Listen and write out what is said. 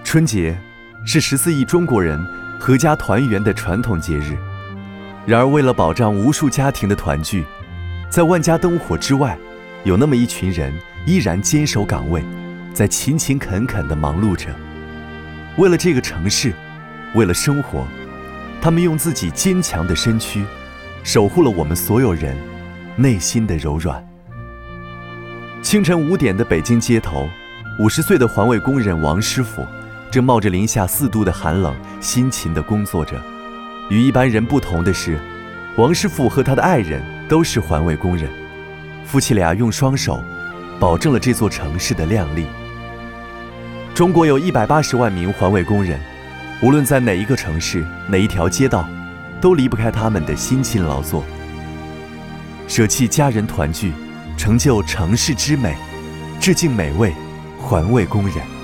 春节是14亿中国人阖家团圆的传统节日，然而为了保障无数家庭的团聚，在万家灯火之外，有那么一群人依然坚守岗位，在勤勤恳恳地忙碌着。为了这个城市，为了生活，他们用自己坚强的身躯守护了我们所有人内心的柔软。清晨5点的北京街头，50岁的环卫工人王师傅正冒着零下4度的寒冷辛勤地工作着。与一般人不同的是，王师傅和他的爱人都是环卫工人，夫妻俩用双手保证了这座城市的亮丽。中国有180万名环卫工人，无论在哪一个城市，哪一条街道，都离不开他们的辛勤劳作。舍弃家人团聚，成就城市之美，致敬每位环卫工人。